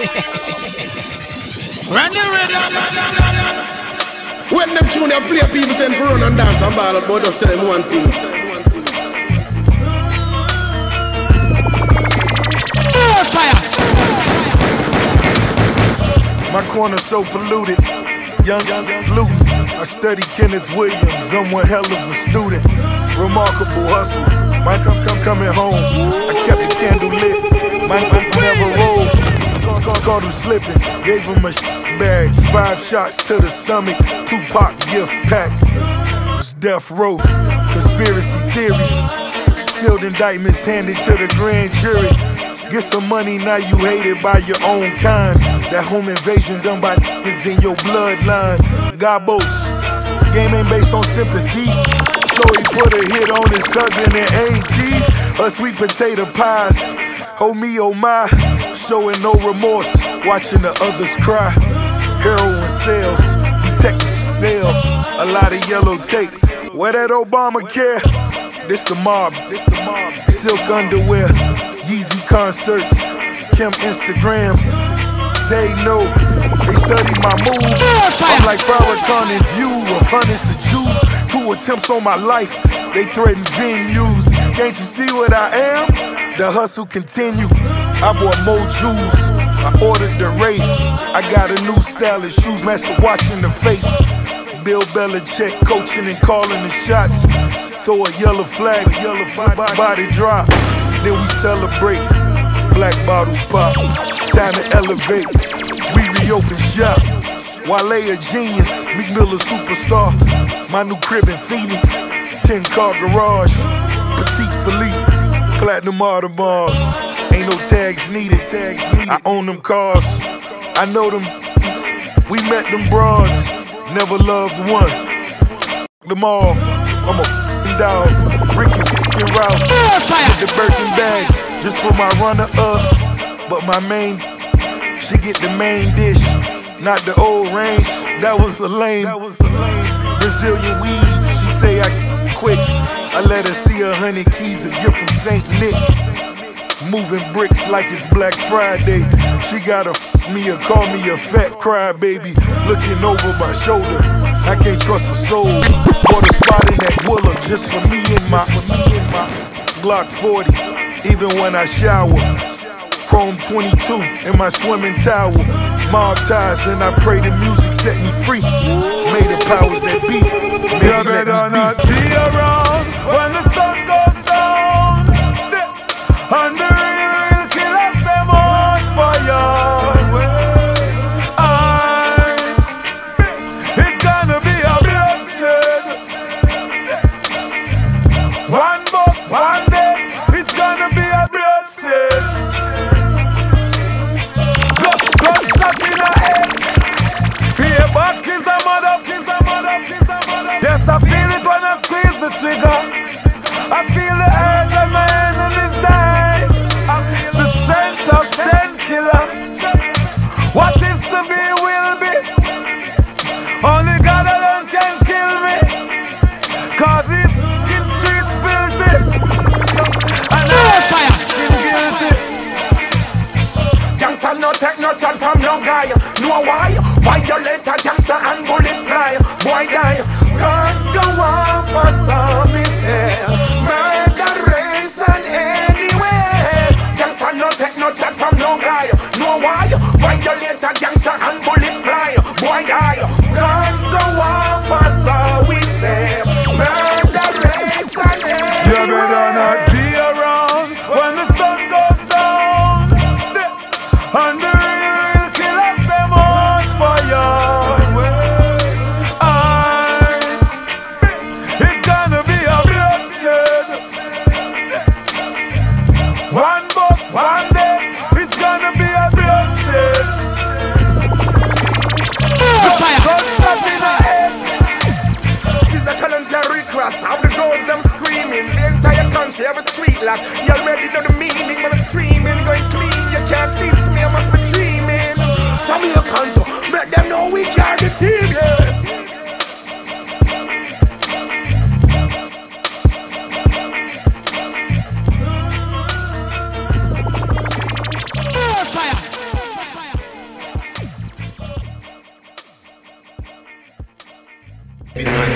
Run the rhythm. When them tune they play, people tend to run and dance and ball, but just tell them one thing. Fire. My corner so polluted, young gluten. I study Kenneth Williams, I'm one hell of a student. Remarkable hustle, my coming home. I kept the candle lit, my never rolled. Caught him slipping, gave him a bag. 5 shots to the stomach, Tupac gift pack. It was death row, conspiracy theories. Sealed indictments handed to the grand jury. Get some money, now you hated by your own kind. That home invasion done by niggas in your bloodline. Gabos, game ain't based on sympathy. So he put a hit on his cousin and aunties. A sweet potato pies, oh me, oh my. Showing no remorse, watching the others cry. Heroin sales, detectives sell. A lot of yellow tape, where that Obamacare? This the mob, silk underwear. Yeezy concerts, Kim Instagrams. They know, they study my moves. I'm like Farrakhan in view of hundreds of Jews. 2 attempts on my life, they threaten venues. Can't you see what I am? The hustle continue. I bought more jewels, I ordered the Wraith. I got a new style of shoes, master watching the face. Bill Belichick coaching and calling the shots. Throw a yellow flag, body drop. Then we celebrate, black bottles pop. Time to elevate, we reopen shop. Wale a genius, Meek Miller superstar. My new crib in Phoenix, 10-car garage. Petite Philippe, platinum Audemars. Ain't no tags needed, I own them cars. I know them, we met them broads. Never loved one, them all. I'm a dog, Ricky and Rouse. Get the Birkin bags, just for my runner-ups. But my main, she get the main dish, not the old range. That was a lame. Brazilian weave, she say I quick. I let her see 100 keys, a gift from St. Nick. Moving bricks like it's Black Friday. She gotta me or call me a fat crybaby. Looking over my shoulder, I can't trust a soul. Bought a spot in that Willa just for me and my Glock 40. Even when I shower, Chrome 22 in my swimming towel. Mob ties and I pray the music set me free. May the powers that be, baby, you better not be around when the sun goes down. And the real killers, them on fire. It's gonna be a bloodshed. One bus, one day. It's gonna be a bloodshed. Gunshot in the head. Payback is a mother. Yes, I feel it when I squeeze the trigger. I feel the urge of my enemies die. I feel the strength of 10 killers. What is to be will be. Only God alone can kill me. Cause these streets filthy. And I'm guilty. Gangsta no take no chat from no guy. Know why? Violate a gangsta and bullets fly. Boy die. Guns go on for some missile. Murderation anywhere. Gangsta no take no chat from no guy. Know why? Violate a gangsta and bullets fly. Boy die. Guns go on for some we say. Murderation anywhere. You better not be around when the sun goes down. And the real killers, them on fire. It's gonna be a bloodshed. One bus, one day. It's gonna be a bloodshed. Gunshot in the head. Caesar Calendar recross. How the girls them screaming. The entire country, every street lock. You already know the meaning, but I'm streaming, going clean. You can't diss me, I must be dreaming. Jamaicans, so make them know we carry the team, yeah. Fire.